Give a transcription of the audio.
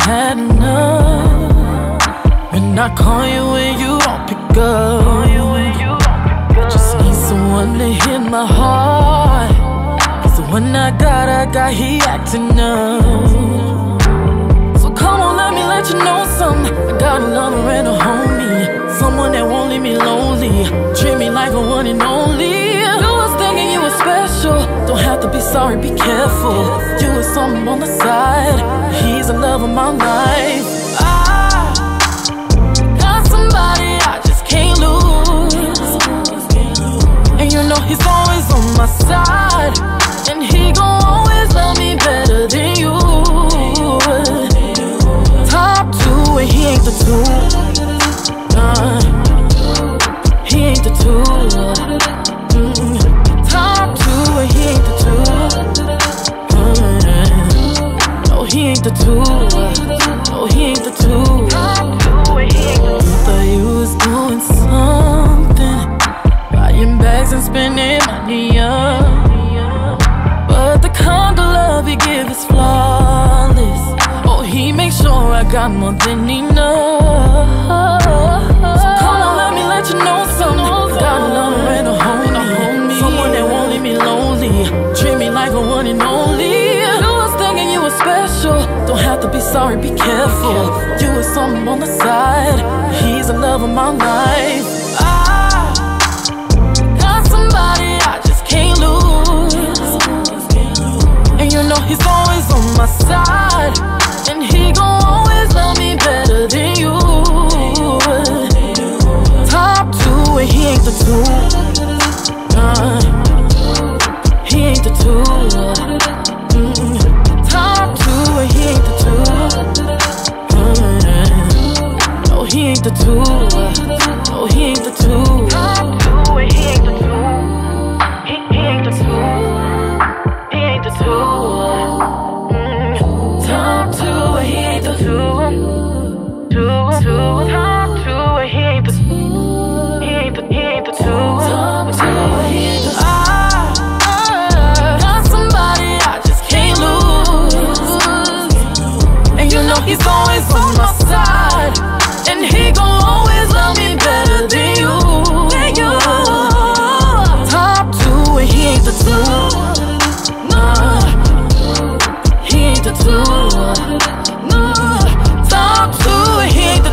had enough. When I call you and you don't pick up, just need someone to hit my heart. Cause the one I got, he acting up. So come on, let you know something. I got a lover and a homie, someone that won't leave me lonely, treat me like a one and only. You was thinking you were special, don't have to be sorry, be careful. You was something on the side, he's the love of my life. I got somebody I just can't lose, and you know he's always on my side, and he gon' always love me better than you. Top two and he ain't the two. He ain't the two. Top two and he ain't the two. No, he ain't the two. No, he ain't the two. Thought you was doing something, buying bags and spending money up, but the kind of love he give is flawless. Oh, he makes sure I got more than enough. So come on, let you know something. Got a lover and a homie, someone that won't leave me lonely, treat me like a one and only. You was thinking you were special, don't have to be sorry, be careful. You was something on the side, he's the love of my life. I got somebody I just can't lose, and you know he's always on my side, and he gon' always love me better than you. Top two and he ain't the two. He ain't the two. Top two and he ain't the two. No, he ain't the two. No, he ain't the two. Top two and he ain't the two. He ain't the two. He ain't the two. Top two and he ain't the two. Top two and he ain't the two. He ain't the two. Top two and he ain't the two. I got somebody I just can't lose, and you know he's always on my side, and he gon' always love me better than you. Top two and he ain't the two. Nah, he ain't the two. No, top two and he ain't the two.